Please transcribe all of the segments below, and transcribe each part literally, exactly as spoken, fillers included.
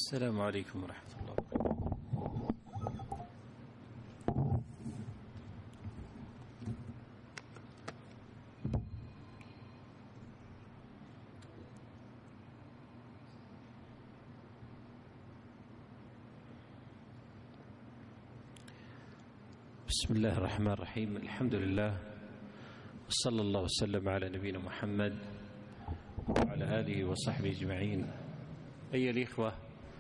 السلام عليكم ورحمة الله وبركاته. بسم الله الرحمن الرحيم. الحمد لله وصلى الله وسلم على نبينا محمد وعلى آله وصحبه أجمعين. أيها الإخوة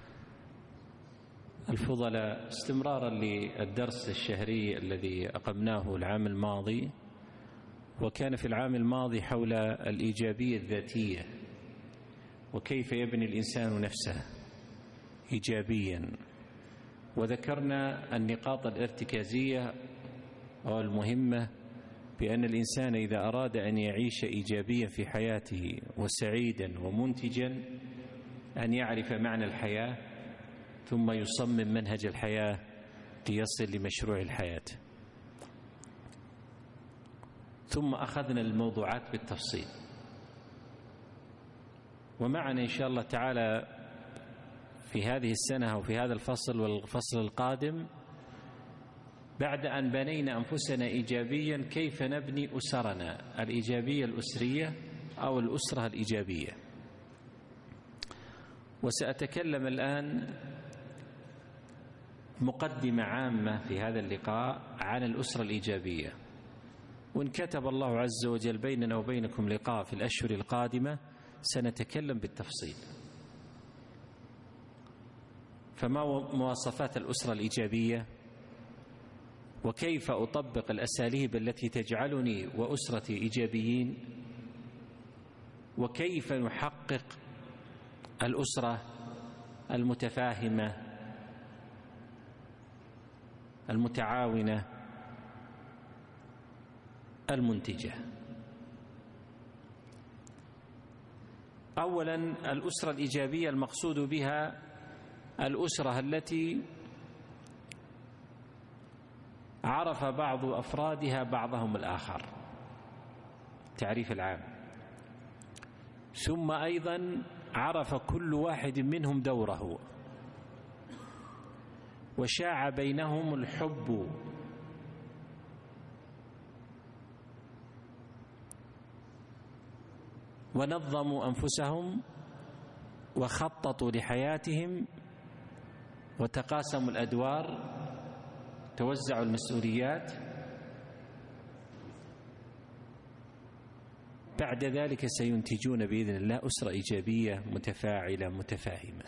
الفضلاء، استمرارا للدرس الشهري الذي أقمناه العام الماضي، وكان في العام الماضي حول الإيجابية الذاتية وكيف يبني الإنسان نفسه إيجابيا، وذكرنا النقاط الارتكازية والمهمة بأن الإنسان إذا أراد أن يعيش إيجابيا في حياته وسعيدا ومنتجا أن يعرف معنى الحياة ثم يصمم منهج الحياة ليصل لمشروع الحياة. ثم أخذنا الموضوعات بالتفصيل، ومعنا إن شاء الله تعالى في هذه السنة وفي هذا الفصل والفصل القادم، بعد أن بنينا أنفسنا إيجابيا، كيف نبني أسرنا الإيجابية الأسرية أو الأسرة الإيجابية. وسأتكلم الآن مقدمة عامة في هذا اللقاء عن الأسرة الإيجابية، وإن كتب الله عز وجل بيننا وبينكم لقاء في الأشهر القادمة سنتكلم بالتفصيل. فما مواصفات الأسرة الإيجابية، وكيف أطبق الأساليب التي تجعلني وأسرتي إيجابيين، وكيف نحقق الأسرة المتفاهمة المتعاونة المنتجة. أولا، الأسرة الإيجابية المقصود بها الأسرة التي عرف بعض أفرادها بعضهم الآخر، تعريف العام، ثم أيضا عرف كل واحد منهم دوره، وشاع بينهم الحب ونظموا أنفسهم وخططوا لحياتهم وتقاسموا الأدوار، توزعوا المسؤوليات. بعد ذلك سينتجون بإذن الله أسرة إيجابية متفاعلة متفاهمة.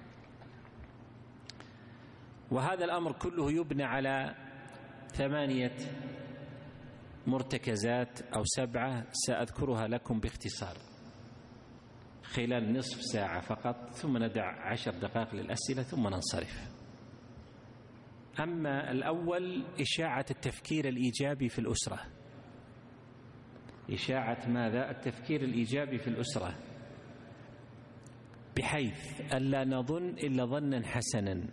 وهذا الأمر كله يبنى على ثمانية مرتكزات أو سبعة سأذكرها لكم باختصار خلال نصف ساعة فقط، ثم ندع عشر دقائق للأسئلة ثم ننصرف. أما الأول، إشاعة التفكير الإيجابي في الأسرة. إشاعة ماذا؟ التفكير الإيجابي في الأسرة، بحيث ألا نظن إلا ظنا حسنا.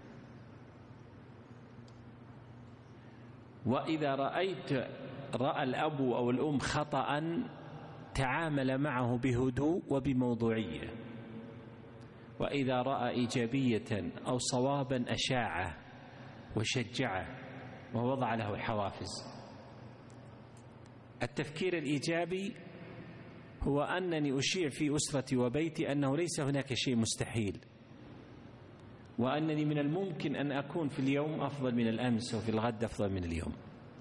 وإذا رأيت رأى الأب أو الأم خطأ تعامل معه بهدوء وبموضوعية، وإذا رأى إيجابية أو صوابا أشاعه وشجعه ووضع له حوافز. التفكير الإيجابي هو أنني أشيع في أسرتي وبيتي أنه ليس هناك شيء مستحيل، وأنني من الممكن أن أكون في اليوم أفضل من الأمس وفي الغد أفضل من اليوم.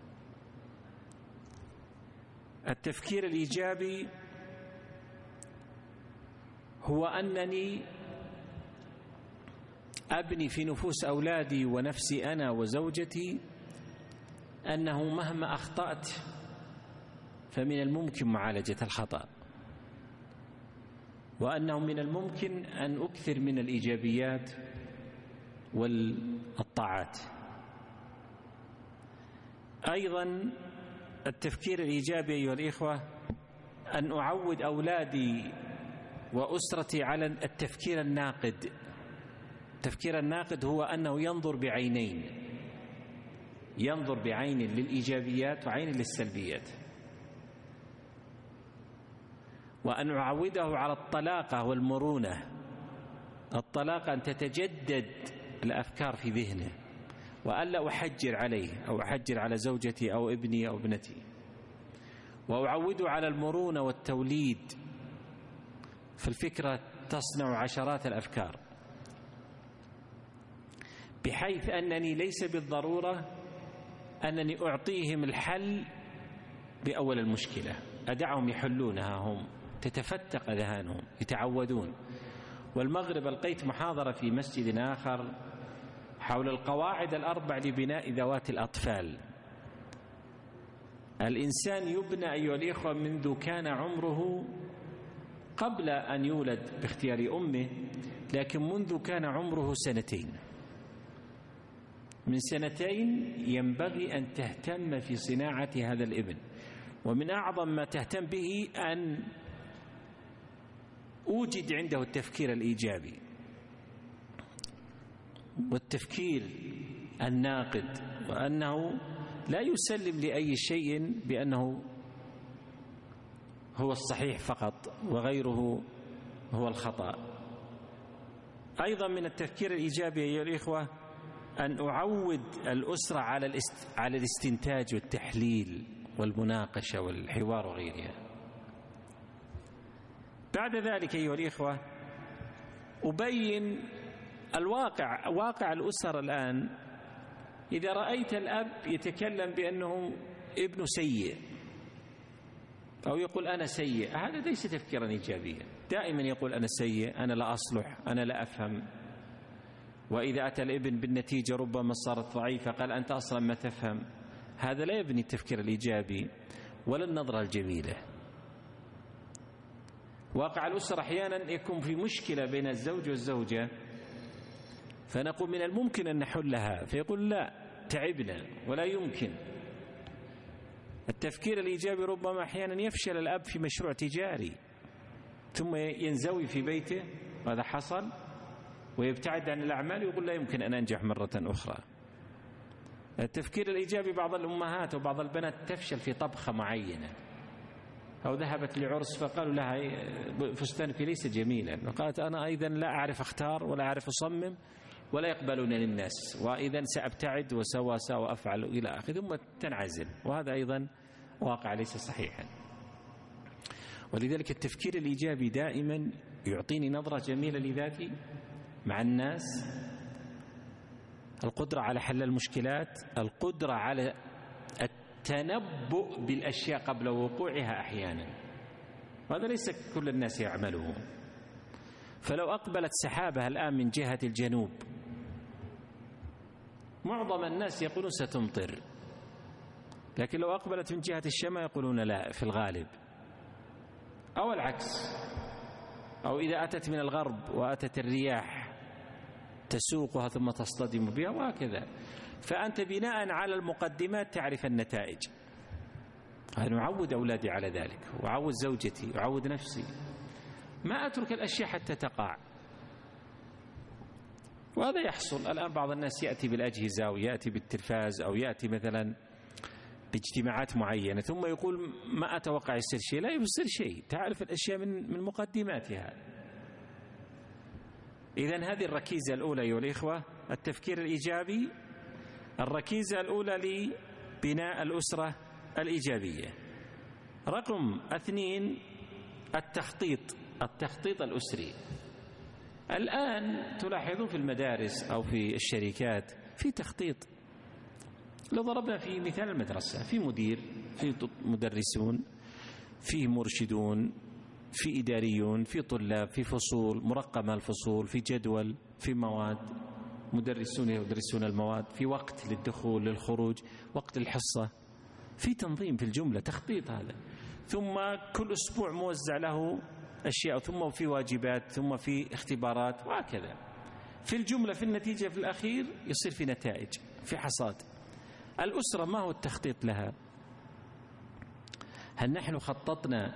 التفكير الإيجابي هو أنني أبني في نفوس أولادي ونفسي أنا وزوجتي أنه مهما أخطأت فمن الممكن معالجة الخطأ، وأنه من الممكن أن أكثر من الإيجابيات والطاعات. أيضا التفكير الإيجابي أيها الإخوة أن أعود أولادي وأسرتي على التفكير الناقد. التفكير الناقد هو أنه ينظر بعينين، ينظر بعين للإيجابيات وعين للسلبيات، وأن أعوده على الطلاقة والمرونة الطلاق أن تتجدد الأفكار في ذهنه، وألا أحجر عليه أو أحجر على زوجتي أو ابني أو ابنتي، وأعوده على المرونة والتوليد. فالفكرة تصنع عشرات الأفكار، بحيث أنني ليس بالضرورة أنني أعطيهم الحل بأول المشكلة، أدعهم يحلونها هم، تتفتق أذهانهم، يتعودون. والمغرب ألقيت محاضرة في مسجد آخر حول القواعد الأربع لبناء ذوات الأطفال. الإنسان يبنى أيها الإخوة منذ كان عمره، قبل أن يولد باختيار أمه، لكن منذ كان عمره سنتين. من سنتين ينبغي أن تهتم في صناعة هذا الابن، ومن أعظم ما تهتم به أن أوجد عنده التفكير الإيجابي والتفكير الناقد، وأنه لا يسلم لأي شيء بأنه هو الصحيح فقط وغيره هو الخطأ. أيضا من التفكير الإيجابي أيها الإخوة أن أعود الأسرة على على الاستنتاج والتحليل والمناقشة والحوار وغيرها. بعد ذلك أيها الإخوة أبين الواقع، واقع الأسر الآن. إذا رأيت الأب يتكلم بأنه ابن سيء أو يقول أنا سيء، هذا ليس تفكيرا إيجابيا. دائما يقول أنا سيء، أنا لا أصلح، أنا لا أفهم. وإذا أتى الابن بالنتيجة ربما صارت ضعيفة قال أنت أصلا ما تفهم. هذا لا يبني التفكير الإيجابي ولا النظرة الجميلة. واقع الأسرة أحيانا يكون في مشكلة بين الزوج والزوجة، فنقول من الممكن أن نحلها، فيقول لا تعبنا ولا يمكن. التفكير الإيجابي ربما أحيانا يفشل الأب في مشروع تجاري ثم ينزوي في بيته، وهذا حصل، ويبتعد عن الأعمال ويقول لا يمكن أن أنجح مرة أخرى. التفكير الإيجابي بعض الأمهات وبعض البنات تفشل في طبخة معينة، أو ذهبت لعرس فقالوا لها فستانك ليس جميلا، وقالت أنا أيضا لا أعرف أختار ولا أعرف أصمم ولا يقبلونني الناس، وإذا سأبتعد وسوى وأفعل إلى آخره، ثم تنعزل. وهذا أيضا واقع ليس صحيحا. ولذلك التفكير الإيجابي دائما يعطيني نظرة جميلة لذاتي مع الناس، القدرة على حل المشكلات، القدرة على التنبؤ بالأشياء قبل وقوعها أحيانا، وهذا ليس كل الناس يعمله. فلو أقبلت سحابة الآن من جهة الجنوب، معظم الناس يقولون ستمطر، لكن لو أقبلت من جهة الشمال يقولون لا في الغالب، أو العكس. أو إذا أتت من الغرب وأتت الرياح تسوقها ثم تصطدم بها، وهكذا. فأنت بناء على المقدمات تعرف النتائج. أنا أعود أولادي على ذلك، وأعود زوجتي، وأعود نفسي، ما أترك الأشياء حتى تقع. وهذا يحصل الآن. بعض الناس يأتي بالأجهزة أو يأتي بالتلفاز أو يأتي مثلا باجتماعات معينة ثم يقول ما أتوقع يصير شيء. لا يصير شيء، تعرف الأشياء من من مقدماتها. إذن هذه الركيزة الأولى أيها الإخوة، التفكير الإيجابي. الركيزة الأولى لبناء الأسرة الإيجابية. رقم اثنين التخطيط، التخطيط الأسري. الآن تلاحظون في المدارس أو في الشركات في تخطيط. لو ضربنا في مثال المدرسة، في مدير، في مدرسون، في مرشدون، في إداريون، في طلاب، في فصول مرقمة الفصول، في جدول، في مواد، مدرسون يدرسون المواد، في وقت للدخول للخروج، وقت الحصة، في تنظيم في الجملة، تخطيط هذا. ثم كل أسبوع موزع له أشياء، ثم في واجبات، ثم في اختبارات، وهكذا. في الجملة في النتيجة في الأخير يصير في نتائج، في حصاد. الأسرة ما هو التخطيط لها؟ هل نحن خططنا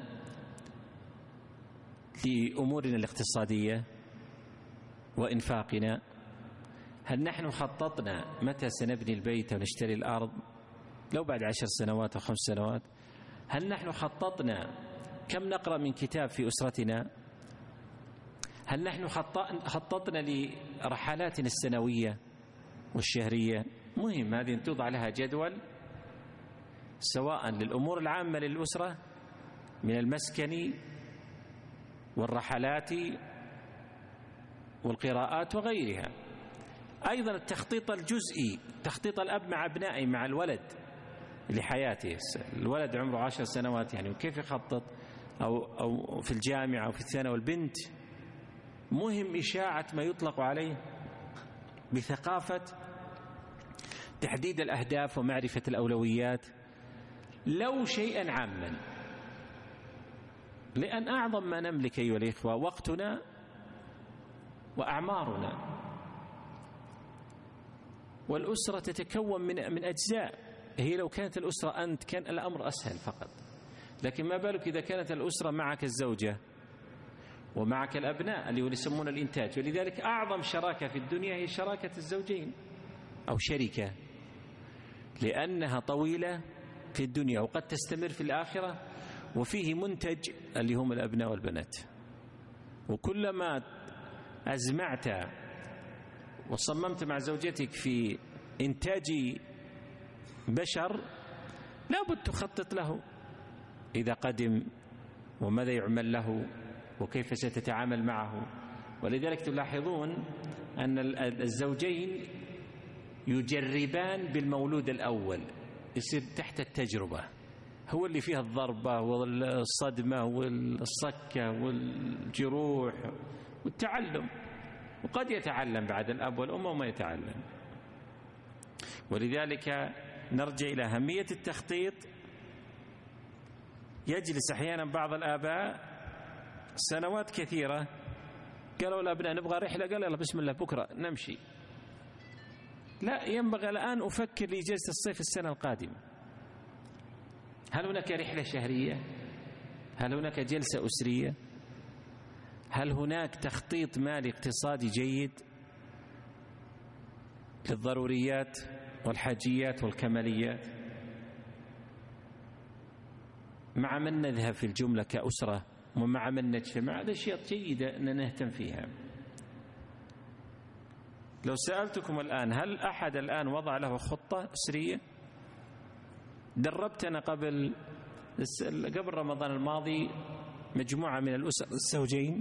لأمورنا الاقتصادية وإنفاقنا؟ هل نحن خططنا متى سنبني البيت ونشتري الأرض لو بعد عشر سنوات أو خمس سنوات؟ هل نحن خططنا كم نقرأ من كتاب في أسرتنا؟ هل نحن خططنا لرحلاتنا السنوية والشهرية؟ مهم هذه أن توضع لها جدول، سواء للأمور العامة للأسرة من المسكن والرحلات والقراءات وغيرها. أيضا التخطيط الجزئي، تخطيط الأب مع أبنائه، مع الولد لحياته. الولد عمره عشر سنوات يعني وكيف يخطط، أو, أو في الجامعة أو في الثانوي. والبنت مهم إشاعة ما يطلق عليه بثقافة تحديد الأهداف ومعرفة الأولويات، لو شيئا عاما، لأن أعظم ما نملك أيها الإخوة وقتنا وأعمارنا، والأسرة تتكون من من أجزاء. هي لو كانت الأسرة أنت كان الأمر أسهل فقط، لكن ما بالك إذا كانت الأسرة معك الزوجة ومعك الأبناء اللي يسمون الإنتاج. ولذلك أعظم شراكة في الدنيا هي شراكة الزوجين أو شركة، لأنها طويلة في الدنيا وقد تستمر في الآخرة، وفيه منتج اللي هم الأبناء والبنات. وكلما أزمعت وصممت مع زوجتك في إنتاج بشر لابد تخطط له إذا قدم، وماذا يعمل له وكيف ستتعامل معه. ولذلك تلاحظون أن الزوجين يجربان بالمولود الأول، يصير تحت التجربة، هو اللي فيها الضربة والصدمة والصكة والجروح والتعلم، وقد يتعلم بعد الأب والأم وما يتعلم. ولذلك نرجع إلى أهمية التخطيط. يجلس أحيانا بعض الآباء سنوات كثيرة، قالوا الأبناء نبغى رحلة، قال يلا بسم الله بكرة نمشي. لا، ينبغي الآن أفكر لإجازة الصيف السنة القادمة. هل هناك رحلة شهرية؟ هل هناك جلسة أسرية؟ هل هناك تخطيط مالي اقتصادي جيد للضروريات والحاجيات والكماليات؟ مع من نذهب في الجملة كأسرة ومع من نجتمع؟ هذا أشياء جيدة أن نهتم فيها. لو سألتكم الآن هل أحد الآن وضع له خطة أسرية؟ دربتنا قبل قبل رمضان الماضي مجموعة من الأسر الزوجين،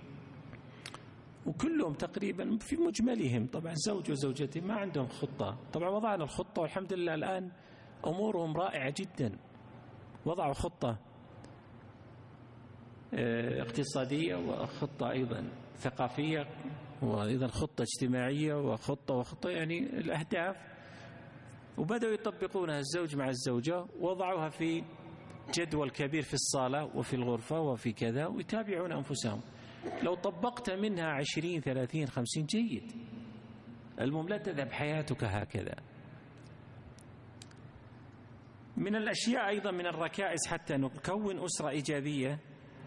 وكلهم تقريبا في مجملهم طبعا زوج وزوجته ما عندهم خطة. طبعا وضعنا الخطة والحمد لله الآن أمورهم رائعة جدا. وضعوا خطة اقتصادية وخطة أيضا ثقافية وأيضا خطة اجتماعية وخطة وخطة يعني الأهداف، وبدأوا يطبقونها الزوج مع الزوجة، وضعوها في جدول كبير في الصالة وفي الغرفة وفي كذا، ويتابعون أنفسهم. لو طبقت منها عشرين ثلاثين خمسين جيد، المهم لا تذهب حياتك هكذا. من الأشياء أيضا من الركائز حتى نكون أسرة إيجابية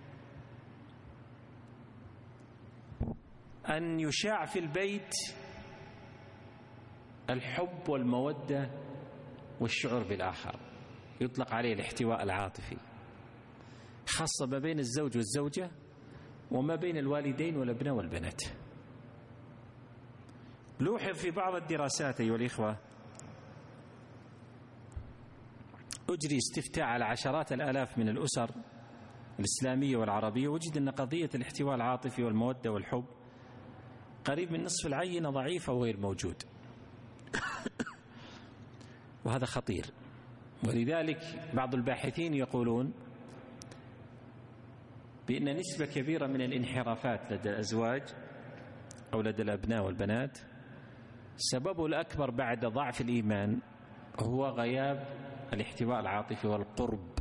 أن يشاع في البيت الحب والمودة والشعور بالآخر، يطلق عليه الاحتواء العاطفي، خاصة ما بين الزوج والزوجة وما بين الوالدين والأبناء والبنات. لوحظ في بعض الدراسات أيها الإخوة، أجري استفتاء على عشرات الآلاف من الأسر الإسلامية والعربية، وجد أن قضية الاحتواء العاطفي والمودة والحب قريب من نصف العينة ضعيف أو غير موجود وهذا خطير. ولذلك بعض الباحثين يقولون بأن نسبة كبيرة من الانحرافات لدى الأزواج أو لدى الأبناء والبنات سببه الأكبر بعد ضعف الإيمان هو غياب الاحتواء العاطفي والقرب.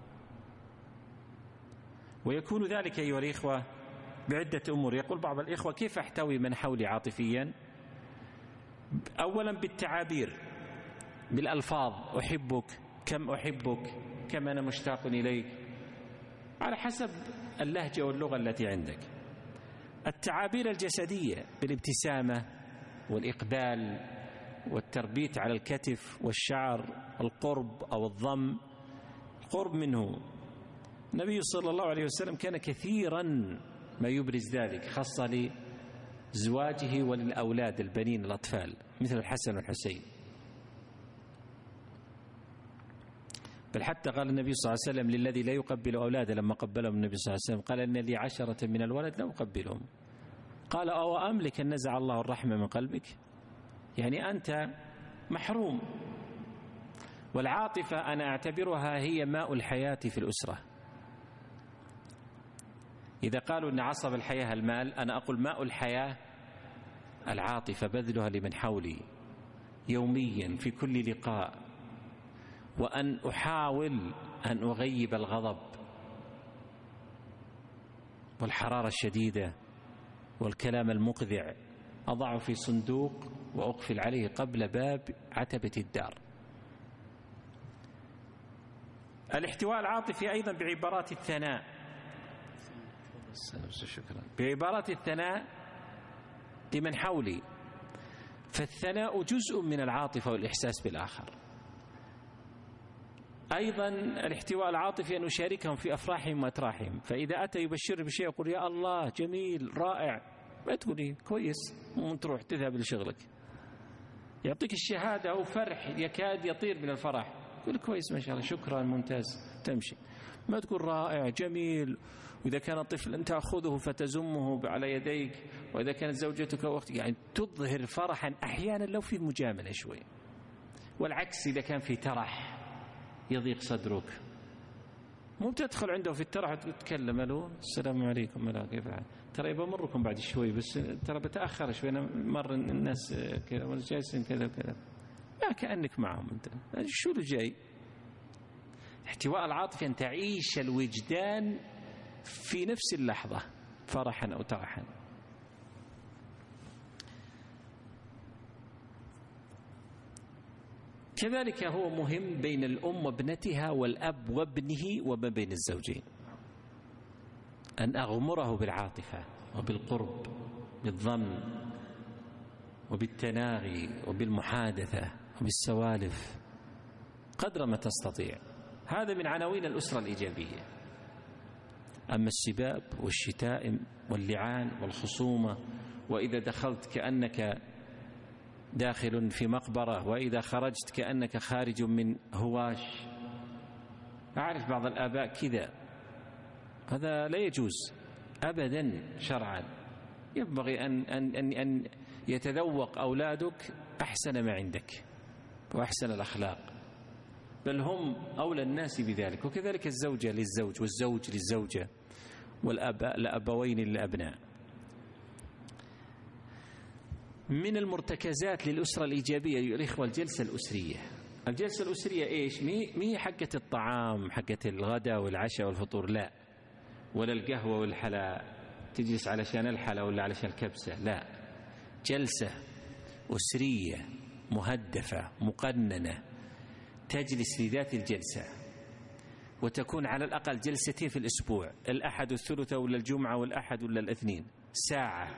ويكون ذلك أيها الإخوة بعدة أمور. يقول بعض الإخوة كيف أحتوي من حولي عاطفيا؟ أولا بالتعابير، بالألفاظ، أحبك، كم أحبك، كم أنا مشتاق إليك، على حسب اللهجة واللغة التي عندك. التعابير الجسدية بالابتسامة والإقبال والتربيت على الكتف والشعر، القرب أو الضم، القرب منه. النبي صلى الله عليه وسلم كان كثيرا ما يبرز ذلك، خاصة لزواجه وللأولاد البنين الأطفال مثل الحسن والحسين. بل حتى قال النبي صلى الله عليه وسلم للذي لا يقبل أولاده لما قبلهم النبي صلى الله عليه وسلم، قال إن لي عشرة من الولد لا أقبلهم. قال أو أملك أن نزع الله الرحمة من قلبك؟ يعني أنت محروم. والعاطفة أنا أعتبرها هي ماء الحياة في الأسرة. إذا قالوا أن عصب الحياة المال، أنا أقول ماء الحياة العاطفة، بذلها لمن حولي يوميا في كل لقاء، وأن أحاول أن أغيب الغضب والحرارة الشديدة والكلام المقذع، أضعه في صندوق وأقفل عليه قبل باب عتبة الدار. الاحتواء العاطفي أيضا بعبارات الثناء، شكرا، بعبارات الثناء لمن حولي، فالثناء جزء من العاطفة والإحساس بالآخر. أيضا الاحتواء العاطفي أن أشاركهم في أفراحهم وأتراحهم، فإذا أتى يبشر بشيء يقول يا الله جميل رائع، ما تقولي كويس وتروح تذهب لشغلك. يعطيك الشهادة أو فرح يكاد يطير من الفرح، يقول كويس ما شاء الله شكرا ممتاز، تمشي. ما تقول رائع جميل، وإذا كان طفلا تأخذه فتزمه على يديك، وإذا كانت زوجتك وقت، يعني تظهر فرحا أحيانا لو في مجاملة شوي، والعكس إذا كان في ترح يضيق صدرك. مو بتدخل عنده في الترح وتتكلم له السلام عليكم لا كيف حالك، ترى بمركم بعد شوي بس ترى بتأخر شوي، أنا مر الناس كذا ولا جالسين كذا وكذا، ما كأنك معهم أنت، شو اللي جاي؟ احتواء العاطفة أن تعيش الوجدان في نفس اللحظة فرحا أو ترحا. كذلك هو مهم بين الأم وابنتها والأب وابنه وما بين الزوجين، أن أغمره بالعاطفة وبالقرب، بالضم وبالتناغي وبالمحادثة وبالسوالف قدر ما تستطيع. هذا من عناوين الأسرة الإيجابية. أما السباب والشتائم واللعان والخصومة، وإذا دخلت كأنك داخل في مقبرة، وإذا خرجت كأنك خارج من هواش، أعرف بعض الآباء كذا، هذا لا يجوز أبدا شرعا. ينبغي أن, أن, أن, أن يتذوق أولادك أحسن ما عندك وأحسن الأخلاق، بل هم أولى الناس بذلك. وكذلك الزوجة للزوج والزوج للزوجة والأباء لأبوين للأبناء. من المرتكزات للأسرة الإيجابية أيها الإخوة الجلسة الأسرية. الجلسة الأسرية إيش؟ مي حقة الطعام، حقة الغداء والعشاء والفطور، لا، ولا القهوة والحلا تجلس علشان الحلا ولا علشان الكبسة، لا، جلسة أسرية مهدفة مقننة، تجلس لذات الجلسة، وتكون على الأقل جلستين في الأسبوع، الأحد والثلاثاء ولا الجمعة والأحد ولا الاثنين، ساعة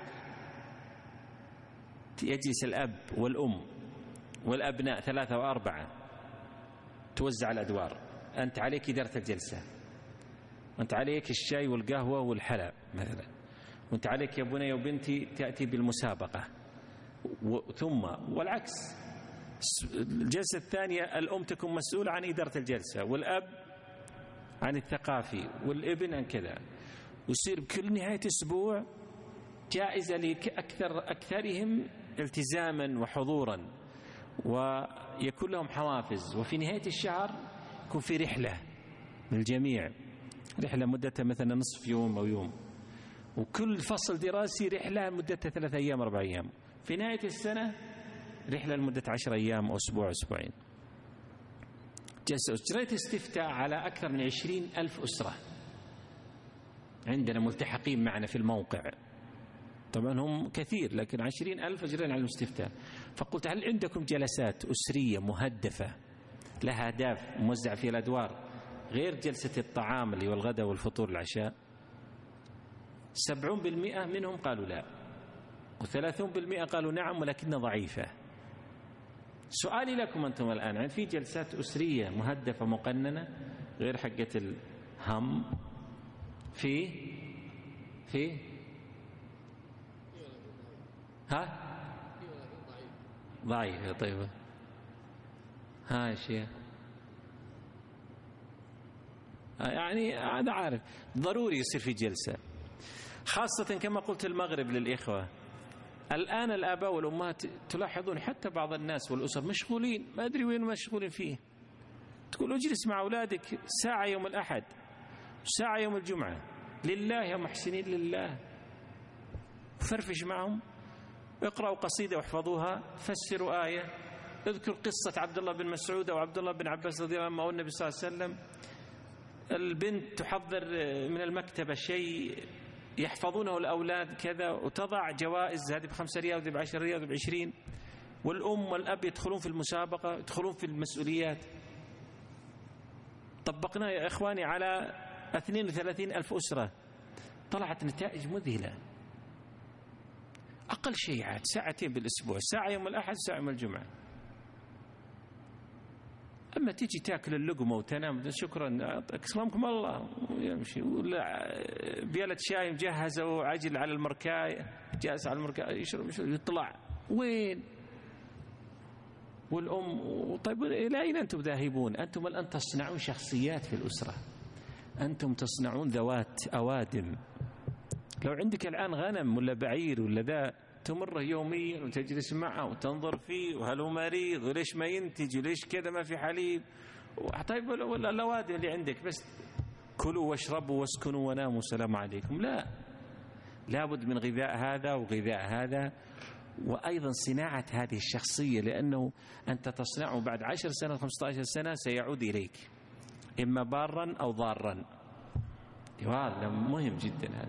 يجلس الأب والأم والأبناء ثلاثة وأربعة، توزع الأدوار. أنت عليك إدارة الجلسة، أنت عليك الشاي والقهوة والحلا مثلا، وأنت عليك يا بني وبنتي تأتي بالمسابقة، ثم والعكس. الجلسة الثانية الأم تكون مسؤولة عن إدارة الجلسة، والأب عن الثقافي، والابن عن كذا، ويصير بكل نهاية أسبوع جائزة لأكثر أكثرهم التزاما وحضورا، ويكون لهم حوافز. وفي نهاية الشهر يكون في رحلة للجميع، رحلة مدتها مثلا نصف يوم أو يوم، وكل فصل دراسي رحلة مدتها ثلاثة أيام أربع أيام. في نهاية السنة رحلة لمدة عشر أيام أو أسبوع أسبوعين. جريت استفتاء على أكثر من عشرين ألف أسرة عندنا ملتحقين معنا في الموقع، طبعا هم كثير لكن عشرين ألف أجرين على الاستفتاء. فقلت هل عندكم جلسات أسرية مهدفة لها أهداف موزع فيها الأدوار غير جلسة الطعام اللي هو الغداء والفطور العشاء؟ سبعون بالمئة منهم قالوا لا، وثلاثون بالمئة قالوا نعم ولكنها ضعيفة. سؤالي لكم أنتم الآن، يعني في جلسات أسرية مهدفة مقننة غير حقة الهم؟ في في ها ضعيف. طيب ها يا شيخ يعني هذا عارف ضروري يصير في جلسة، خاصة كما قلت المغرب للإخوة. الآن الآباء والأمهات تلاحظون حتى بعض الناس والأسر مشغولين، ما أدري وين مشغولين فيه. تقول اجلس مع أولادك ساعة يوم الأحد، ساعة يوم الجمعة، لله يا محسنين لله، فرفش معهم، اقرأوا قصيدة واحفظوها، فسروا آية، اذكر قصة عبد الله بن مسعود أو عبد الله بن عباس رضي الله عنه أو النبي صلى الله عليه وسلم. البنت تحضر من المكتبة شيء يحفظونه الأولاد كذا، وتضع جوائز، هذه بخمسة ريال وذي بعشر ريال وذي بعشرين، والأم والأب يدخلون في المسابقة، يدخلون في المسؤوليات. طبقنا يا إخواني على اثنين وثلاثين ألف أسرة، طلعت نتائج مذهلة. أقل شيء عاد ساعتين بالأسبوع، ساعة يوم الأحد ساعة يوم الجمعة. أما تيجي تأكل اللقمة وتنام شكرا أكرمكم الله يمشي، ولا بيلة شاي مجهزة وعجل على المركاية، جالس على المركاية يشرب يشرب يطلع وين؟ والأم طيب إلى أين أنتم ذاهبون؟ أنتم الآن تصنعون شخصيات في الأسرة، أنتم تصنعون ذوات أوادم. لو عندك الآن غنم ولا بعير ولا ذا تمره يوميا وتجلس معه وتنظر فيه، وهل هو مريض وليش ما ينتج وليش كذا ما في حليب، طيب ولا الأوادم اللي عندك بس كلوا واشربوا واسكنوا وناموا سلام عليكم. لا، لابد من غذاء هذا وغذاء هذا، وأيضا صناعة هذه الشخصية، لأنه أنت تصنعه بعد عشر سنة خمسة عشر سنة سيعود إليك إما بارا أو ضارا. هذا مهم جدا. هذا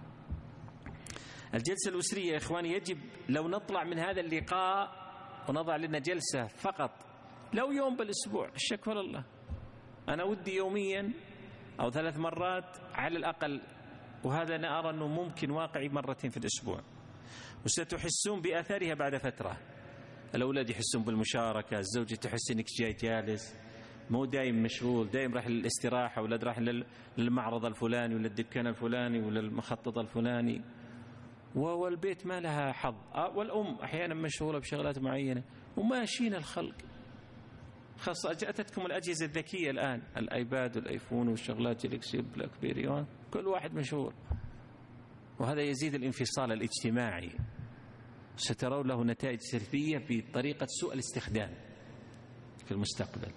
الجلسة الأسرية يا إخواني يجب لو نطلع من هذا اللقاء ونضع لنا جلسة فقط لو يوم بالأسبوع، الشكوى لله، أنا ودي يوميا أو ثلاث مرات على الأقل، وهذا أنا أرى أنه ممكن واقعي مرتين في الأسبوع، وستحسون بأثارها بعد فترة. الأولاد يحسون بالمشاركة، الزوجة تحس أنك جاي جالس مو دايم مشغول، دايم راح للاستراحة ولا راح للمعرض الفلاني ولا الدكان الفلاني ولا المخطط الفلاني، والبيت ما لها حظ، والأم أحيانا مشغولة بشغلات معينة وماشيين الخلق. خاصة أتتكم الأجهزة الذكية الآن، الآيباد والآيفون والشغلات جالكسي بلاك بيري، كل واحد مشغول، وهذا يزيد الانفصال الاجتماعي، سترون له نتائج سلبية بطريقة سوء الاستخدام في المستقبل.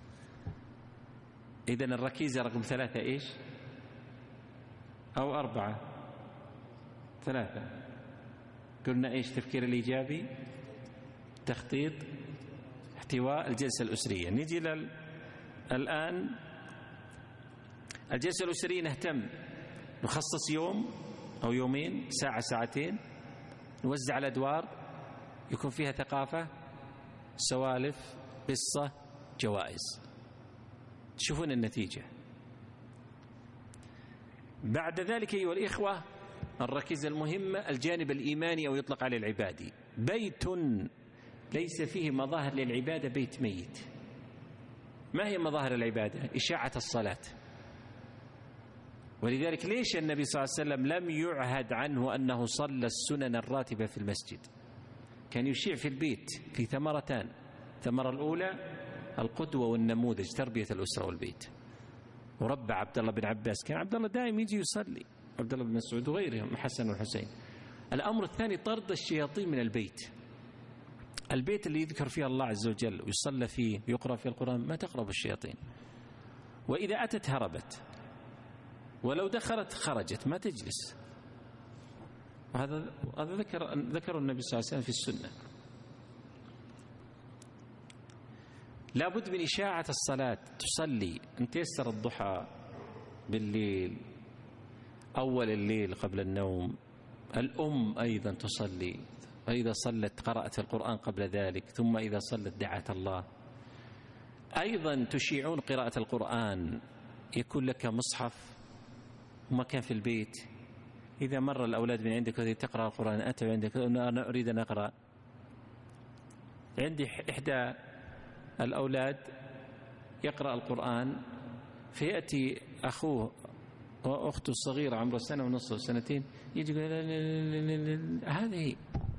إذن الركيزة رقم ثلاثة إيش أو أربعة؟ ثلاثة قلنا إيش؟ تفكير الإيجابي، تخطيط، احتواء، الجلسة الأسرية. نجي لل... الآن الجلسة الأسرية نهتم نخصص يوم أو يومين، ساعة ساعتين، نوزع الأدوار، يكون فيها ثقافة، سوالف، قصة، جوائز. تشوفون النتيجة. بعد ذلك أيها الإخوة الركيزة المهمة الجانب الإيماني أو يطلق عليه العبادي. بيت ليس فيه مظاهر للعبادة بيت ميت. ما هي مظاهر العبادة؟ إشاعة الصلاة. ولذلك ليش النبي صلى الله عليه وسلم لم يعهد عنه أنه صلى السنن الراتبة في المسجد؟ كان يشيع في البيت في ثمرتان. الثمرة الأولى القدوة والنموذج، تربية الأسرة والبيت، وربى عبد الله بن عباس، كان عبد الله دائم يجي يصلي، عبد الله بن مسعود وغيرهم، الحسن والحسين. الأمر الثاني طرد الشياطين من البيت. البيت اللي يذكر فيه الله عز وجل ويصلى فيه ويقرأ فيه القرآن ما تقرب الشياطين، وإذا أتت هربت، ولو دخلت خرجت، ما تجلس. وهذا هذا ذكر ذكر النبي صلى الله عليه وسلم في السنة. لابد من إشاعة الصلاة. تصلي أن تيسر الضحى بالليل، أول الليل قبل النوم. الأم أيضا تصلي، فإذا صلت قرأت القرآن قبل ذلك، ثم إذا صلت دعت الله. أيضا تشيعون قراءة القرآن، يكون لك مصحف ومكان في البيت. إذا مر الأولاد من عندك تقرأ القرآن، أنت عندك أنا أريد أن أقرأ. عندي إحدى الأولاد يقرأ القرآن، فيأتي أخوه وأخته الصغيرة عمره سنة ونص وسنتين يجي يقول هذه.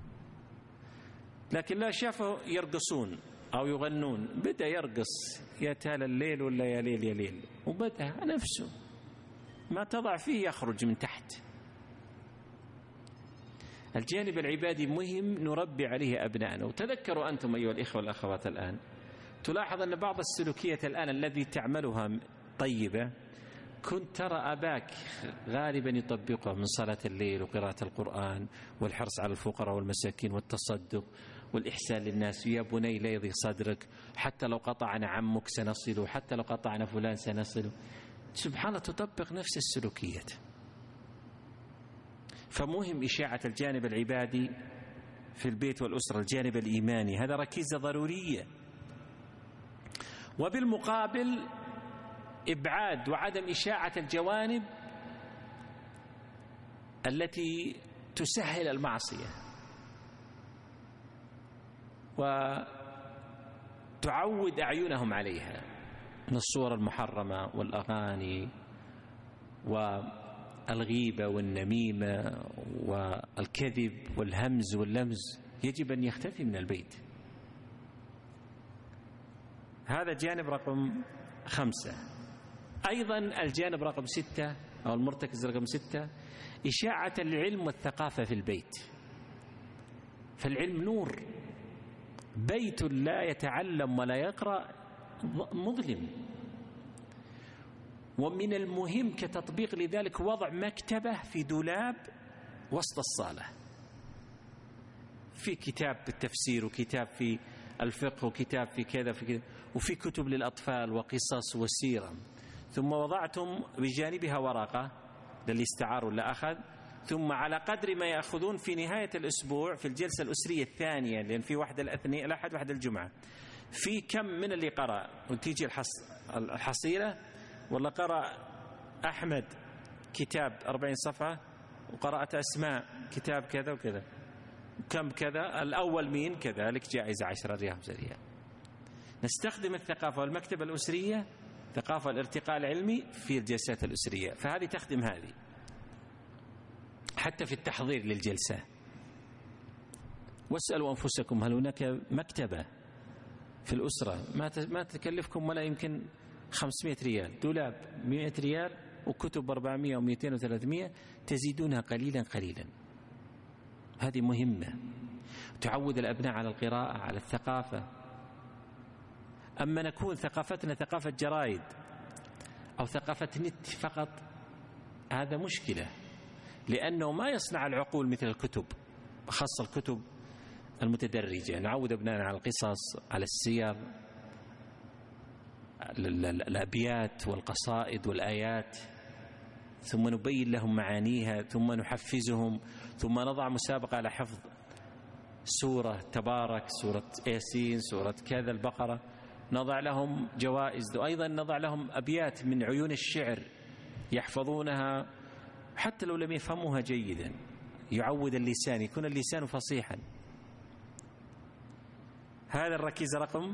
لكن لا شافه يرقصون أو يغنون بدأ يرقص يا تال الليل ولا يا ليل يا ليل، وبدأ نفسه ما تضع فيه يخرج من تحت. الجانب العبادي مهم نربي عليه أبنائنا. وتذكروا أنتم أيها الإخوة والأخوات الآن تلاحظ أن بعض السلوكيات الآن الذي تعملها طيبة كنت ترى أباك غالبا يطبقها من صلاة الليل وقراءة القرآن والحرص على الفقراء والمساكين والتصدق والإحسان للناس. يا بني لا يضيق صدرك، حتى لو قطعنا عمك سنصله، حتى لو قطعنا فلان سنصله. سبحان الله تطبق نفس السلوكيات. فمهم إشاعة الجانب العبادي في البيت والأسرة، الجانب الإيماني، هذا ركيزة ضرورية. وبالمقابل إبعاد وعدم إشاعة الجوانب التي تسهل المعصية وتعود أعينهم عليها من الصور المحرمة والأغاني والغيبة والنميمة والكذب والهمز واللمز، يجب أن يختفي من البيت. هذا جانب رقم خمسة. أيضا الجانب رقم ستة أو المرتكز رقم ستة إشاعة العلم والثقافة في البيت. فالعلم نور، بيت لا يتعلم ولا يقرأ مظلم. ومن المهم كتطبيق لذلك وضع مكتبة في دولاب وسط الصالة، في كتاب بالتفسير وكتاب في الفقه وكتاب في كذا في كذا وفي كتب للأطفال وقصص وسيرة، ثم وضعتم بجانبها ورقة للي استعار ولا أخذ، ثم على قدر ما يأخذون في نهاية الأسبوع في الجلسة الأسرية الثانية، لأن في واحدة الاثنين الأحد واحدة الجمعة، في كم من اللي قرأ وتيجي الحصيلة، ولا قرأ أحمد كتاب أربعين صفحة وقرأت أسماء كتاب كذا وكذا كم كذا، الأول مين كذلك جائزة عشرة ريال خمسة ريال. نستخدم الثقافة والمكتبة الأسرية، ثقافة الارتقاء العلمي في الجلسات الأسرية، فهذه تخدم هذه حتى في التحضير للجلسة. واسألوا أنفسكم هل هناك مكتبة في الأسرة ما تكلفكم ولا يمكن خمسمائة ريال، دولاب مئة ريال وكتب أربعمائة ومئتين وثلاثمائة، تزيدونها قليلا قليلا. هذه مهمة، تعود الأبناء على القراءة على الثقافة. أما نكون ثقافتنا ثقافة جرائد أو ثقافة نت فقط، هذا مشكلة، لأنه ما يصنع العقول مثل الكتب، خاصة الكتب المتدرجة. نعود أبنائنا على القصص، على السير، الأبيات والقصائد والآيات، ثم نبين لهم معانيها، ثم نحفزهم، ثم نضع مسابقة على حفظ سورة تبارك، سورة ياسين، سورة كذا البقرة، نضع لهم جوائز، وأيضا نضع لهم أبيات من عيون الشعر يحفظونها حتى لو لم يفهموها جيدا. يعود اللسان، يكون اللسان فصيحا. هذا الركيزة رقم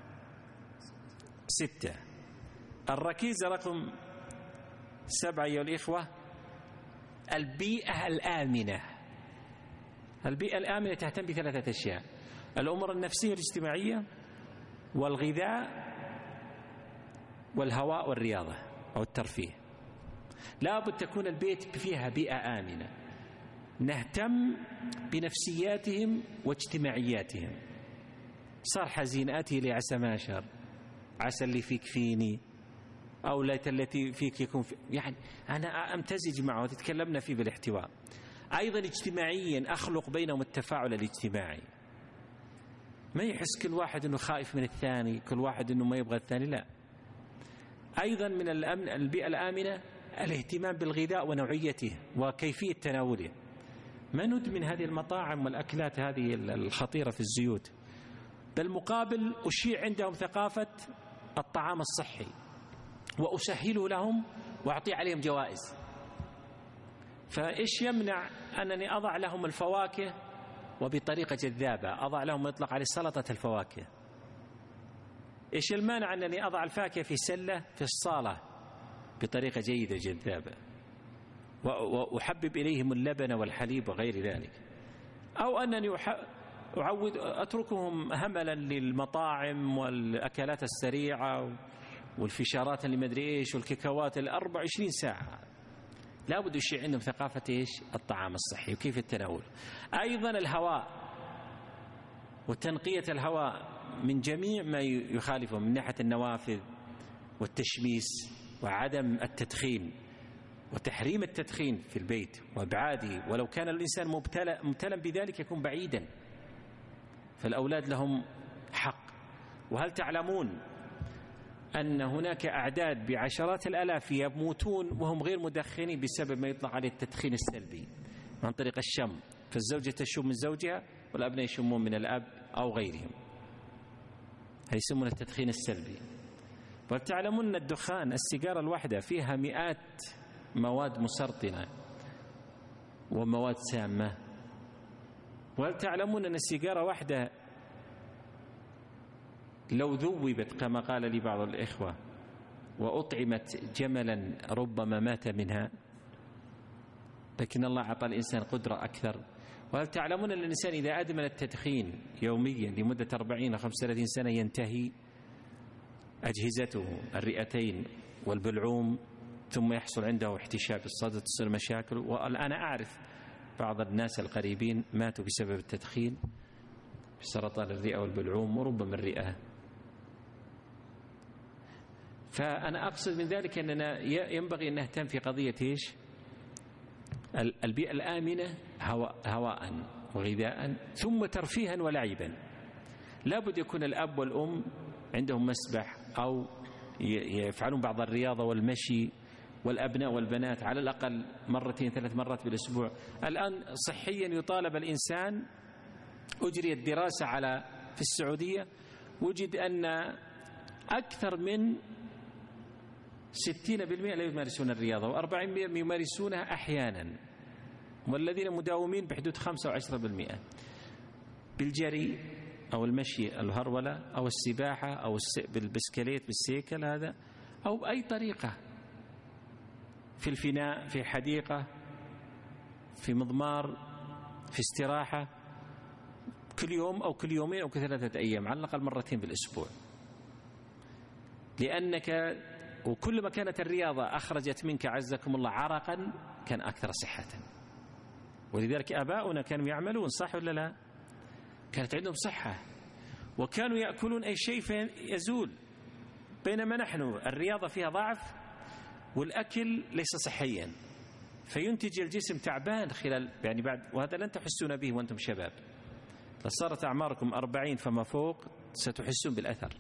ستة. الركيزة رقم سبعة أيها الإخوة البيئة الآمنة. البيئة الآمنة تهتم بثلاثة أشياء: الأمور النفسية الاجتماعية والغذاء والهواء والرياضة أو الترفيه. لا بد تكون البيت فيها بيئة آمنة، نهتم بنفسياتهم واجتماعياتهم. صار حزين آتي لي عسى ما شر، عسى اللي فيك فيني، أو ليت التي فيك يكون في، يعني أنا أمتزج معه، تتكلمنا فيه بالاحتواء. أيضا اجتماعيا أخلق بينهم التفاعل الاجتماعي، ما يحس كل واحد أنه خائف من الثاني، كل واحد أنه ما يبغى الثاني، لا. أيضا من الأمن البيئة الآمنة الاهتمام بالغذاء ونوعيته وكيفية تناوله، ما ندمن هذه المطاعم والأكلات هذه الخطيرة في الزيوت. بالمقابل أشيع عندهم ثقافة الطعام الصحي وأسهله لهم وأعطي عليهم جوائز. فإيش يمنع أنني أضع لهم الفواكه وبطريقة جذابة، أضع لهم يطلق عليه سلطة الفواكه. إيش المانع أنني أضع الفاكهة في سلة في الصالة بطريقة جيدة جذابة. وأحبب إليهم اللبن والحليب وغير ذلك، أو أنني أعود أتركهم هملا للمطاعم والأكلات السريعة والفشارات اللي مدري إيش والكيكاوات الأربع وعشرين ساعة. لا بد يشيع عندهم ثقافة إيش؟ الطعام الصحي وكيف التناول. أيضا الهواء وتنقية الهواء من جميع ما يخالفه من ناحية النوافذ والتشميس وعدم التدخين وتحريم التدخين في البيت وابعاده، ولو كان الإنسان مبتلى مبتلا بذلك يكون بعيدا. فالأولاد لهم حق. وهل تعلمون أن هناك أعداد بعشرات الآلاف يموتون وهم غير مدخنين بسبب ما يطلق عليه التدخين السلبي عن طريق الشم، فالزوجة تشم من زوجها والأبناء يشمون من الأب أو غيرهم، هذا يسمونه التدخين السلبي. وتعلمون أن الدخان السيجارة الواحدة فيها مئات مواد مسرطنة ومواد سامة. وهل تعلمون أن السيجارة واحدة لو ذوبت كما قال لي بعض الإخوة وأطعمت جملا ربما مات منها، لكن الله أعطى الإنسان قدرة أكثر. وهل تعلمون أن الإنسان إذا أدمن التدخين يوميا لمدة أربعين أو خمسة وثلاثين سنة ينتهي أجهزته الرئتين والبلعوم، ثم يحصل عنده احتشاء بالصدر، تصير مشاكل. والآن أعرف بعض الناس القريبين ماتوا بسبب التدخين بسرطان الرئة والبلعوم وربما الرئة. فأنا أقصد من ذلك أننا ينبغي أن نهتم في قضية إيش؟ البيئة الآمنة هواء, هواء وغذاء، ثم ترفيها ولعبا. لا بد يكون الأب والأم عندهم مسبح أو يفعلون بعض الرياضة والمشي، والأبناء والبنات على الأقل مرتين ثلاث مرات بالأسبوع. الآن صحيا يطالب الإنسان، أجري الدراسة على في السعودية وجد أن أكثر من ستين بالمئة لا يمارسون الرياضة وأربعين بالمئة يمارسونها أحيانا، والذين مداومين بحدود خمسة وعشرة بالمئة بالجري أو المشي الهرولة أو السباحة أو بالبسكليت بالسيكل هذا، أو بأي طريقة، في الفناء، في حديقة، في مضمار، في استراحة، كل يوم أو كل يومين أو كل ثلاثة أيام على الأقل مرتين بالأسبوع. لأنك وكل ما كانت الرياضة أخرجت منك عزكم الله عرقا كان أكثر صحة. ولذلك آباؤنا كانوا يعملون صح ولا لا؟ كانت عندهم صحة وكانوا يأكلون أي شيء فيزول، بينما نحن الرياضة فيها ضعف والأكل ليس صحيا، فينتج الجسم تعبان خلال يعني بعد، وهذا لن تحسون به وأنتم شباب. فصارت أعماركم أربعين فما فوق ستحسون بالأثر.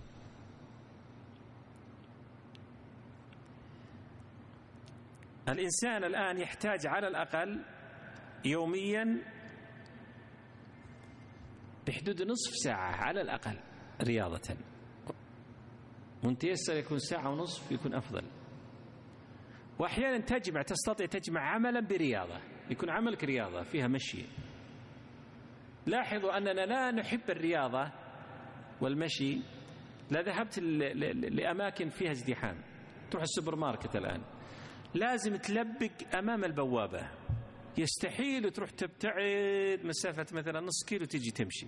الإنسان الآن يحتاج على الأقل يوميا بحدود نصف ساعة على الأقل رياضة، وانتيسر يكون ساعة ونصف يكون أفضل. وأحيانا تجمع تستطيع تجمع عملا برياضة، يكون عملك رياضة فيها مشي. لاحظوا أننا لا نحب الرياضة والمشي. لا ذهبت لأماكن فيها ازدحام، تروح السوبر ماركت الآن لازم تلبق أمام البوابة، يستحيل تروح تبتعد مسافة مثلا نص كيلو تجي تمشي.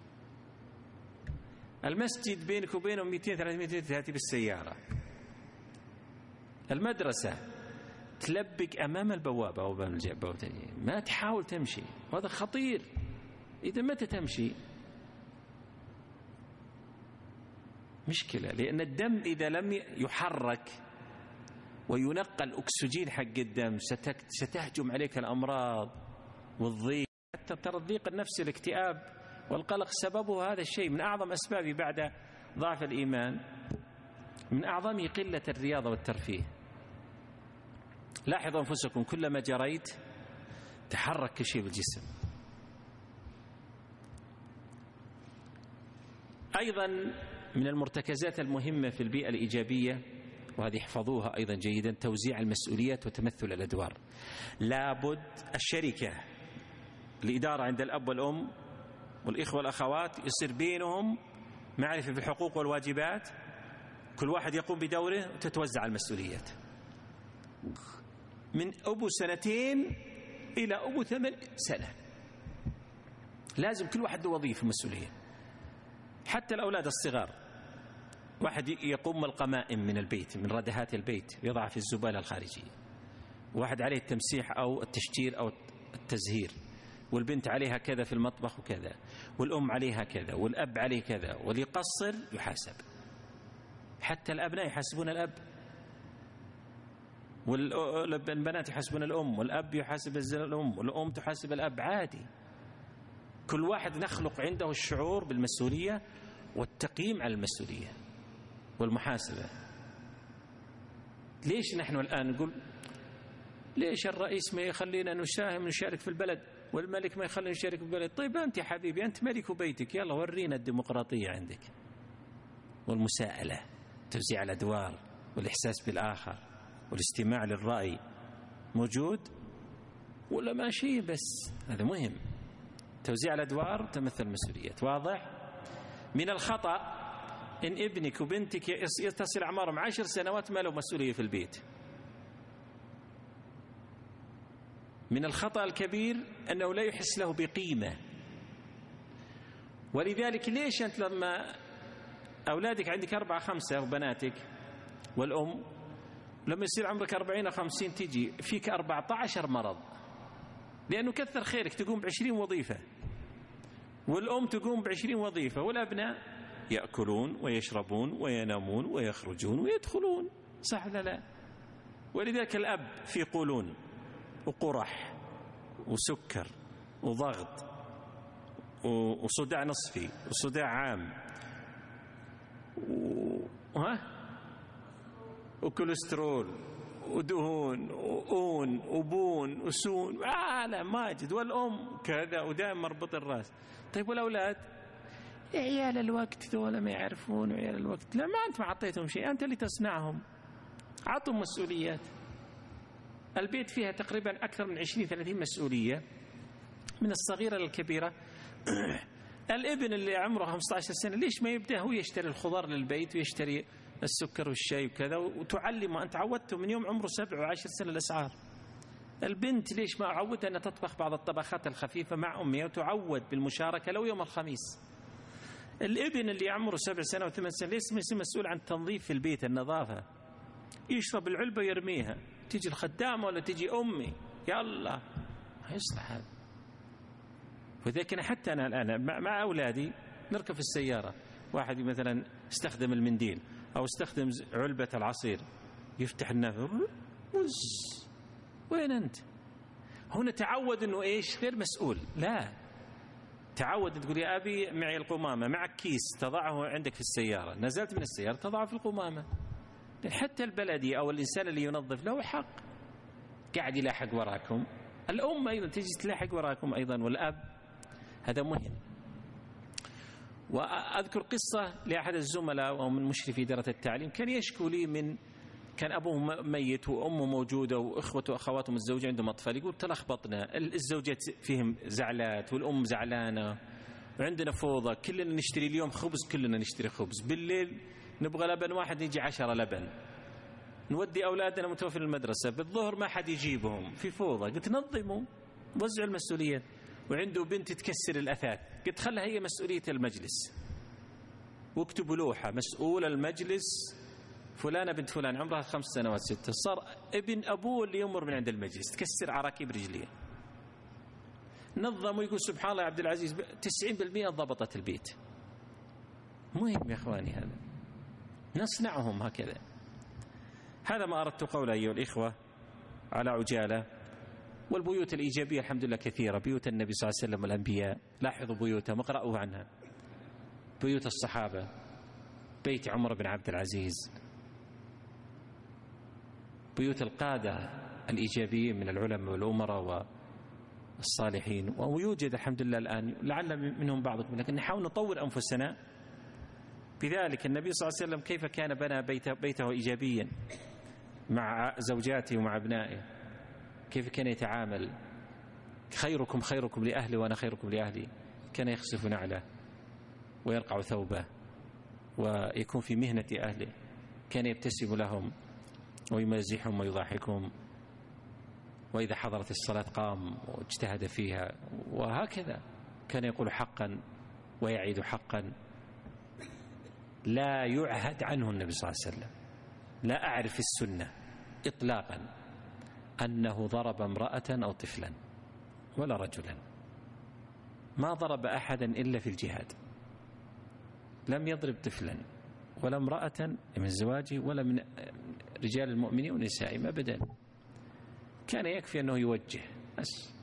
المسجد بينك وبينه مئتين ثلاثمئة تأتي بالسيارة. المدرسة تلبق أمام البوابة أو أمام البوابة، ما تحاول تمشي، وهذا خطير. إذا متى تمشي؟ مشكلة، لأن الدم إذا لم يحرك وينقل الأكسجين حق الدم ستهجم عليك الأمراض والضيق. حتى ترى الضيق النفسي الاكتئاب والقلق سببه هذا الشيء، من أعظم أسبابه بعد ضعف الإيمان من أعظمه قلة الرياضة والترفيه. لاحظوا أنفسكم كلما جريت تحرك كل شيء بالجسم. أيضا من المرتكزات المهمة في البيئة الإيجابية، وهذه احفظوها أيضا جيدا، توزيع المسؤوليات وتمثل الأدوار. لابد الشركة الإدارة عند الأب والأم والإخوة والأخوات يصير بينهم معرفة بالحقوق والواجبات، كل واحد يقوم بدوره وتتوزع المسؤوليات. من أبو سنتين إلى أبو ثمان سنة. لازم كل واحد له وظيفة مسؤولية، حتى الأولاد الصغار. واحد يقوم القمائم من البيت، من ردهات البيت، يضعها في الزبالة الخارجية. واحد عليه التمسيح أو التشجير أو التزهير، والبنت عليها كذا في المطبخ وكذا، والأم عليها كذا، والأب عليه كذا، واللي يقصر يحاسب. حتى الأبناء يحاسبون الأب، والبنات يحاسبون الأم، والأب يحاسب الأم، والأم تحاسب الأب. عادي، كل واحد نخلق عنده الشعور بالمسؤولية والتقييم على المسؤولية والمحاسبة. ليش نحن الآن نقول ليش الرئيس ما يخلينا نساهم نشارك في البلد، والملك ما يخلينا نشارك في البلد؟ طيب أنت يا حبيبي، أنت ملك بيتك، يلا ورينا الديمقراطية عندك، والمساءلة، توزيع الأدوار، والإحساس بالآخر، والاستماع للرأي. موجود ولا ماشي؟ بس هذا مهم. توزيع الأدوار تمثل مسؤولية. واضح؟ من الخطأ إن ابنك وبنتك يتصل أعمارهم عشر سنوات ما له مسؤولية في البيت. من الخطأ الكبير أنه لا يحس له بقيمة. ولذلك ليش أنت لما أولادك عندك أربعة خمسة وبناتك والأم، لما يصير عمرك أربعين أو خمسين تيجي فيك أربعة عشر مرض، لأنه كثر خيرك تقوم بعشرين وظيفة، والأم تقوم بعشرين وظيفة، والأبناء يأكلون ويشربون وينامون ويخرجون ويدخلون، صح ولا لا؟ ولذلك الأب في قولون وقرح وسكر وضغط وصداع نصفي وصداع عام وها وكوليسترول ودهون وأون وبون وسون عالم ماجد، والأم كذا ودائما مربط الراس. طيب والأولاد؟ يا عيال الوقت ذولا ما يعرفون، عيال الوقت. لا، ما أنت ما عطيتهم شيء، أنت اللي تصنعهم. عطهم مسؤوليات. البيت فيها تقريبا أكثر من عشرين ثلاثين مسؤولية، من الصغيرة للكبيرة. الابن اللي عمره خمسة عشر سنة ليش ما يبدأ هو يشتري الخضار للبيت ويشتري السكر والشاي وكذا، وتعلمه. أنت عودته من يوم عمره سبع وعشر سنة الأسعار. البنت ليش ما عودها أن تطبخ بعض الطبخات الخفيفة مع أمها وتعود بالمشاركة لو يوم الخميس. الابن اللي عمره سبع سنة وثمان سنة ليش ما يصير مسؤول عن تنظيف في البيت، النظافة؟ يشرب العلبة يرميها، تيجي الخدامة ولا تيجي أمي، يلا ما يصلح هذا. وذلك حتى أنا الآن مع أولادي نركب في السيارة، واحد مثلا استخدم المنديل أو استخدم علبة العصير، يفتح النافذة، وين أنت؟ هنا تعود أنه إيش؟ غير مسؤول. لا، تعود تقول يا أبي معي القمامة، معك كيس تضعه عندك في السيارة، نزلت من السيارة تضعه في القمامة. حتى البلدي أو الإنسان اللي ينظف له حق، قاعد يلاحق وراكم. الأم أيضا تجي تلاحق وراكم أيضا، والأب. هذا مهم. وأذكر قصة لأحد الزملاء ومن مشرفي إدارة التعليم، كان يشكو لي من كان أبوه ميت وأمه موجودة وإخوته وأخواتهم الزوجة عندهم أطفال، يقول تلخبطنا، الزوجات فيهم زعلات والأم زعلانة وعندنا فوضى، كلنا نشتري اليوم خبز، كلنا نشتري خبز، بالليل نبغى لبن واحد يجي عشرة لبن، نودي أولادنا متوفر المدرسة، بالظهر ما حد يجيبهم، في فوضى. قلت نظموا، وزعوا المسؤوليات. وعنده بنت تكسر الأثاث، قلت خلها هي مسؤولية المجلس، واكتبوا لوحة مسؤول المجلس فلانة بنت فلان عمرها خمس سنوات ستة، صار ابن أبوه اللي يمر من عند المجلس، تكسر عراكيب رجليه. نظموا، يقول سبحان الله يا عبد العزيز تسعين بالمئة ضبطت البيت. مهم يا أخواني، هذا نصنعهم هكذا. هذا ما أردت قوله أيها الإخوة على عجالة. والبيوت الإيجابية الحمد لله كثيرة، بيوت النبي صلى الله عليه وسلم والأنبياء، لاحظوا بيوتهم اقرأوا عنها، بيوت الصحابة، بيت عمر بن عبد العزيز، بيوت القادة الإيجابيين من العلماء والأمراء والصالحين، ويوجد الحمد لله الآن لعل منهم بعضكم، لكن نحاول نطور أنفسنا بذلك. النبي صلى الله عليه وسلم كيف كان بنى بيته, بيته إيجابيا مع زوجاته ومع أبنائه، كيف كان يتعامل. خيركم خيركم لأهلي وأنا خيركم لأهلي. كان يخسف نعله ويرقع ثوبه ويكون في مهنة أهله، كان يبتسم لهم ويمازحهم ويضحكهم. وإذا حضرت الصلاة قام واجتهد فيها، وهكذا كان يقول حقا ويعيد حقا لا يعهد عنه النبي صلى الله عليه وسلم. لا أعرف السنة إطلاقا أنه ضرب امرأة أو طفلا ولا رجلا، ما ضرب أحدا إلا في الجهاد، لم يضرب طفلا ولا امرأة من زواجه ولا من رجال المؤمنين ونسائهم أبدا، كان يكفي أنه يوجه بس.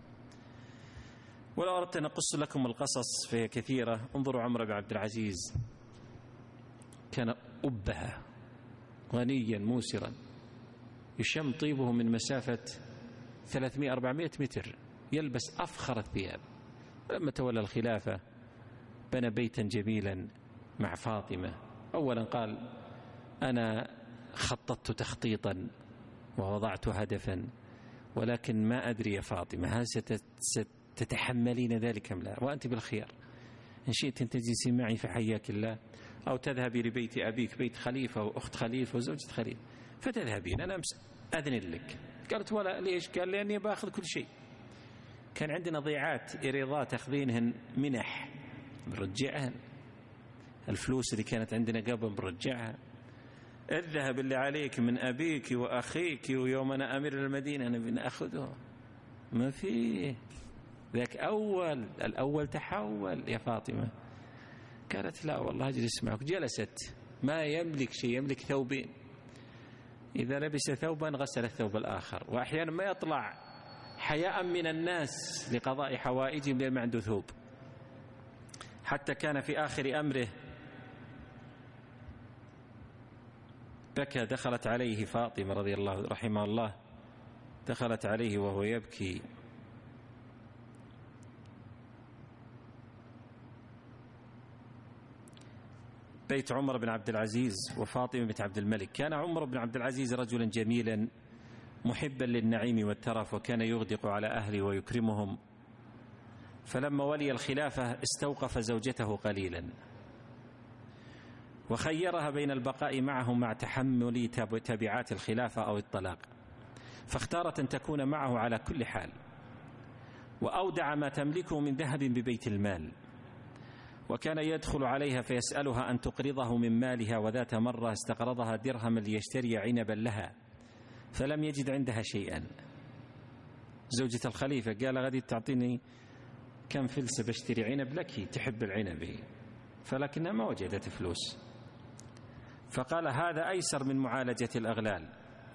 ولو أردت أن أقص لكم القصص فهي كثيرة. انظروا عمر بن عبد العزيز، كان أبها غنيا موسرا، يشم طيبه من مسافة ثلاثمائة أربعمائة متر، يلبس أفخر الثياب. لما تولى الخلافة بنى بيتا جميلا مع فاطمة. أولا قال أنا خططت تخطيطا ووضعت هدفا، ولكن ما أدري يا فاطمة هل ستتحملين ذلك أم لا، وأنت بالخيار، إن شئت أن تجلسي معي فحياك الله، أو تذهبي لبيت أبيك، بيت خليفة وأخت خليفة وزوجة خليفة، فتذهبين أنا أذن لك. قالت ولا ليش؟ قال لأني بأخذ كل شيء. كان عندنا ضيعات إريضات أخذينهن منح برجعهن، الفلوس اللي كانت عندنا قبل برجعها. الذهب اللي عليك من أبيك وأخيك ويوم أنا أمير المدينة أنا بنأخذه، ما فيه ذاك أول الأول تحول يا فاطمة. قالت لا والله أجلس معك. جلست، ما يملك شيء، يملك ثوبين، إذا لبس ثوبا غسل الثوب الآخر، وأحيانا ما يطلع حياء من الناس لقضاء حوائجهم لما عنده ثوب. حتى كان في آخر أمره بكى، دخلت عليه فاطمة رضي الله رحمه الله، دخلت عليه وهو يبكي، بيت عمر بن عبد العزيز وفاطمة بنت عبد الملك. كان عمر بن عبد العزيز رجلا جميلا محبا للنعيم والترف، وكان يغدق على أهله ويكرمهم. فلما ولي الخلافة استوقف زوجته قليلا وخيرها بين البقاء معهم مع تحمل تبعات الخلافة أو الطلاق، فاختارت أن تكون معه على كل حال، وأودع ما تملكه من ذهب ببيت المال. وكان يدخل عليها فيسألها أن تقرضه من مالها، وذات مرة استقرضها درهما ليشتري عنبا لها فلم يجد عندها شيئا. زوجة الخليفة قال غدي تعطيني كم فلسة بشتري عنب لك، تحب العنب، فلكنها ما وجدت فلوس. فقال هذا أيسر من معالجة الأغلال.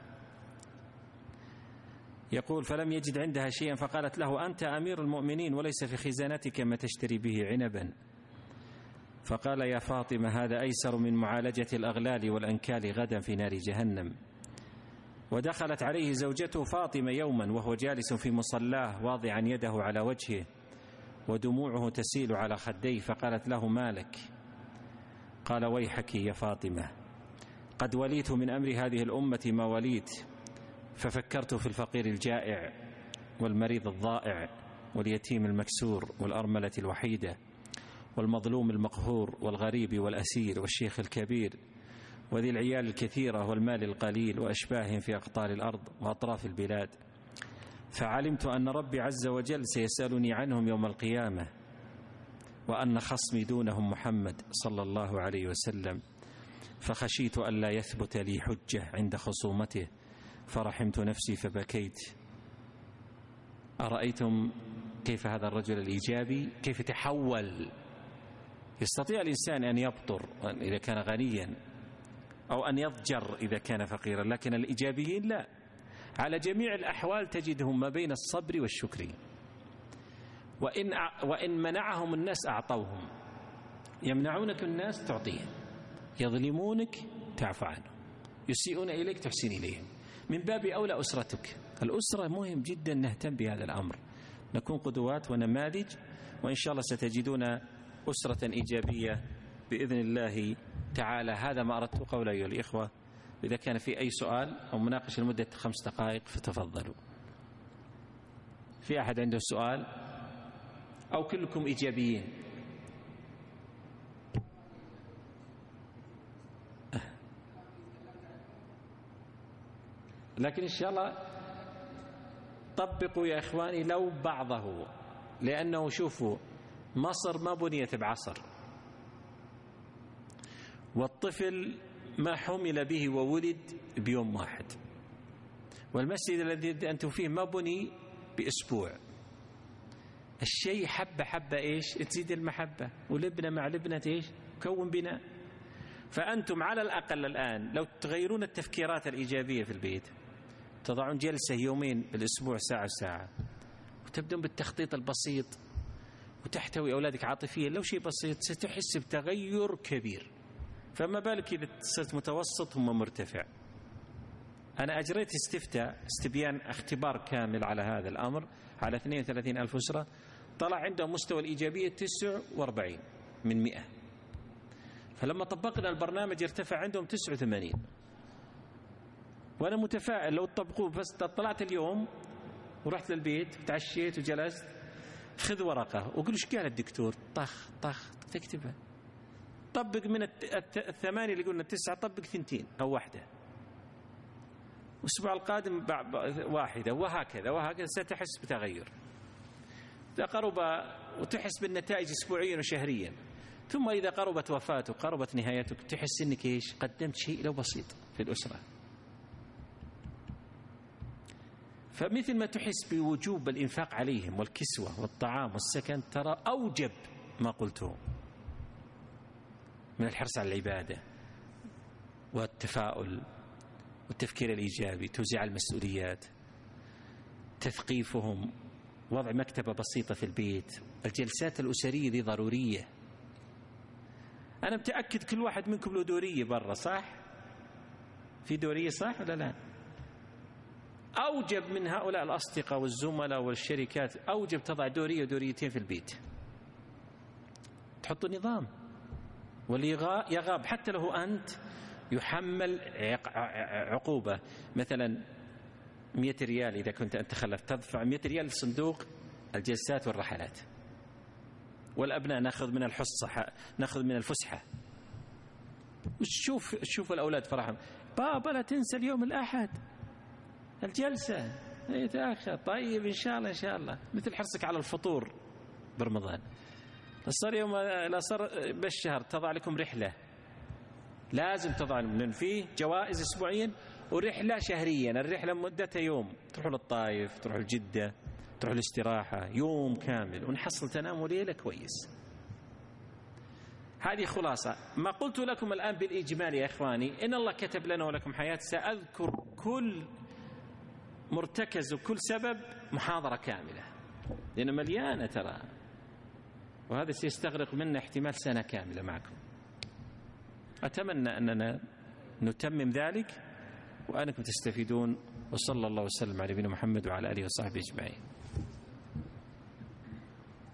يقول فلم يجد عندها شيئا، فقالت له أنت أمير المؤمنين وليس في خزانتك ما تشتري به عنبا. فقال يا فاطمة هذا أيسر من معالجة الأغلال والأنكال غدا في نار جهنم. ودخلت عليه زوجته فاطمة يوما وهو جالس في مصلاه واضعا يده على وجهه ودموعه تسيل على خديه، فقالت له مالك؟ قال ويحك يا فاطمة، قد وليت من أمر هذه الأمة ما وليت، ففكرت في الفقير الجائع والمريض الضائع واليتيم المكسور والأرملة الوحيدة والمظلوم المقهور والغريب والأسير والشيخ الكبير وذي العيال الكثيرة والمال القليل وأشباههم في أقطار الأرض وأطراف البلاد. فعلمت أن ربي عز وجل سيسألني عنهم يوم القيامة، وأن خصمي دونهم محمد صلى الله عليه وسلم، فخشيت أن لا يثبت لي حجة عند خصومته، فرحمت نفسي فبكيت. أرأيتم كيف هذا الرجل الإيجابي كيف تحول؟ يستطيع الإنسان أن يبطر إذا كان غنيا أو أن يضجر إذا كان فقيرا، لكن الإيجابيين لا، على جميع الأحوال تجدهم ما بين الصبر والشكر. وإن, وإن منعهم الناس أعطوهم، يمنعونك الناس تعطيهم، يظلمونك تعفو عنهم، يسيئون إليك تحسن إليهم. من باب أولى أسرتك. الأسرة مهم جدا نهتم بهذا الأمر، نكون قدوات ونماذج، وإن شاء الله ستجدون أسرة إيجابية بإذن الله تعالى. هذا ما أردت قول أيها الإخوة. إذا كان في أي سؤال أو مناقشة لمدة خمس دقائق فتفضلوا. في أحد عنده سؤال أو كلكم إيجابيين؟ لكن إن شاء الله طبقوا يا إخواني لو بعضه، لأنه شوفوا مصر ما بنيت بعصر، والطفل ما حمل به وولد بيوم واحد، والمسجد الذي أنتم فيه ما بني بأسبوع. الشيء حبة حبة إيش تزيد المحبة، ولبنة مع لبنة إيش كون بناء. فأنتم على الأقل الآن لو تغيرون التفكيرات الإيجابية في البيت، تضعون جلسة يومين بالأسبوع ساعة ساعة، وتبدون بالتخطيط البسيط، وتحتوي أولادك عاطفيا لو شيء بسيط، ستحس بتغير كبير. فما بالك إذا صرت متوسط ثم مرتفع. أنا أجريت استفتاء استبيان اختبار كامل على هذا الأمر على اثنين وثلاثين ألف أسرة، طلع عندهم مستوى الإيجابية تسعة وأربعين من مئة، فلما طبقنا البرنامج ارتفع عندهم تسعة وثمانين. وأنا متفائل لو تطبقوه. بس طلعت اليوم ورحت للبيت وتعشيت وجلست، خذ ورقة وقل ايش قال الدكتور، طخ طخ تكتبها. طبق من الثمانية اللي قلنا التسعة، طبق ثنتين أو واحدة، والأسبوع القادم واحدة، وهكذا وهكذا ستحس بتغير. إذا قرب وتحس بالنتائج أسبوعيا وشهريا، ثم إذا قربت وفاتك قربت نهايتك تحس إنك إيش قدمت شيء لو بسيط في الأسرة. فمثل ما تحس بوجوب الإنفاق عليهم والكسوة والطعام والسكن، ترى أوجب ما قلته من الحرص على العبادة والتفاؤل والتفكير الإيجابي، توزيع المسؤوليات، تثقيفهم، وضع مكتبة بسيطة في البيت. الجلسات الأسرية دي ضرورية. أنا متأكد كل واحد منكم له دورية برا، صح؟ في دورية صح ولا لا؟ أوجب من هؤلاء الأصدقاء والزملاء والشركات، أوجب تضع دورية ودوريتين في البيت، تحط نظام. واللي يغاب حتى له أنت يحمل عقوبة، مثلا مئة ريال إذا كنت أنت خلفت، تدفع مئة ريال لصندوق الجلسات والرحلات. والأبناء نأخذ من الحصة، نأخذ من الفسحة. شوف شوف الأولاد فرحهم، بابا لا تنسى اليوم الأحد الجلسة يتأخر. طيب إن شاء الله إن شاء الله. مثل حرصك على الفطور برمضان، صار يوم لا صار بالشهر تضع لكم رحلة، لازم تضع لأن فيه جوائز أسبوعيا ورحلة شهريا. الرحلة مدتها يوم، تروحوا للطائف، تروحوا لجدة، تروحوا الاستراحة يوم كامل، ونحصل تنام ليلة كويس. هذه خلاصة ما قلت لكم الآن بالإجمال يا إخواني. إن الله كتب لنا ولكم حياة، سأذكر كل مرتكز وكل سبب محاضرة كاملة، لأن مليانة ترى، وهذا سيستغرق منا احتمال سنة كاملة معكم. أتمنى أننا نتمم ذلك وأنكم تستفيدون. وصلى الله وسلم على نبينا محمد وعلى آله وصحبه أجمعين.